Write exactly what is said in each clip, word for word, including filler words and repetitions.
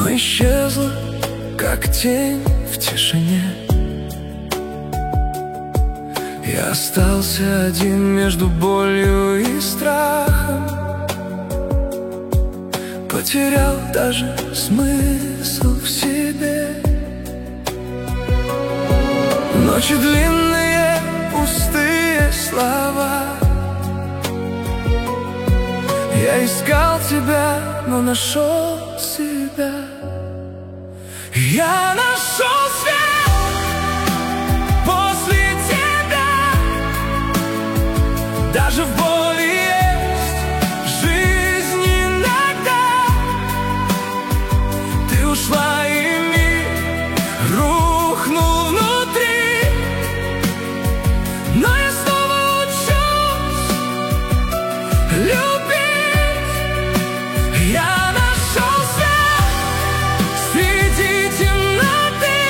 но исчезла, как тень в тишине. Я остался один между болью и страхом, потерял даже смысл в себе. Ночи длинные, пустые слова. Я искал тебя, но нашел себя. Я нашел свет после тебя. Даже в боли есть жизнь иногда. Ты ушла, и мир рухнул внутри. Но я снова учусь любить. Я нашел свет среди темноты,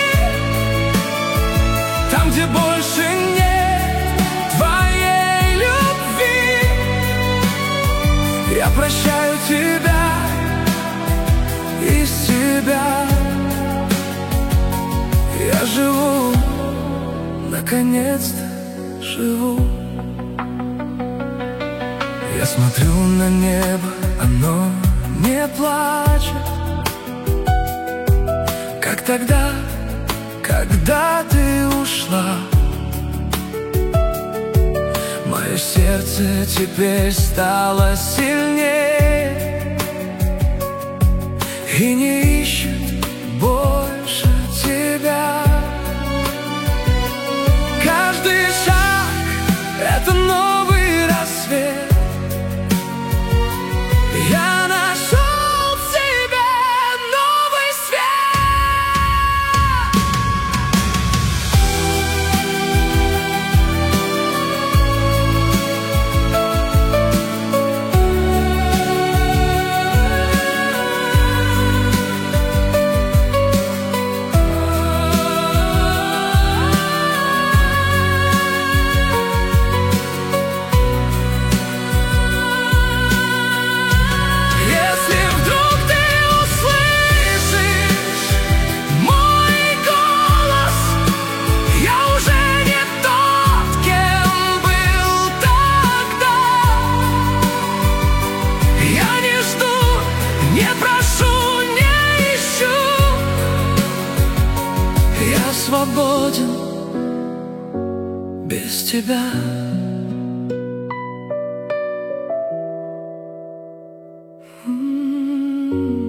там, где больше нет твоей любви. Я прощаю тебя из себя. Я живу, наконец-то живу. Я смотрю на небо, оно не плачет, как тогда, когда ты ушла. Мое сердце теперь стало сильнее и не ищет больше тебя. Каждый шаг — это новый рассвет. Я нашел в себе новый свободен без тебя. М-м-м.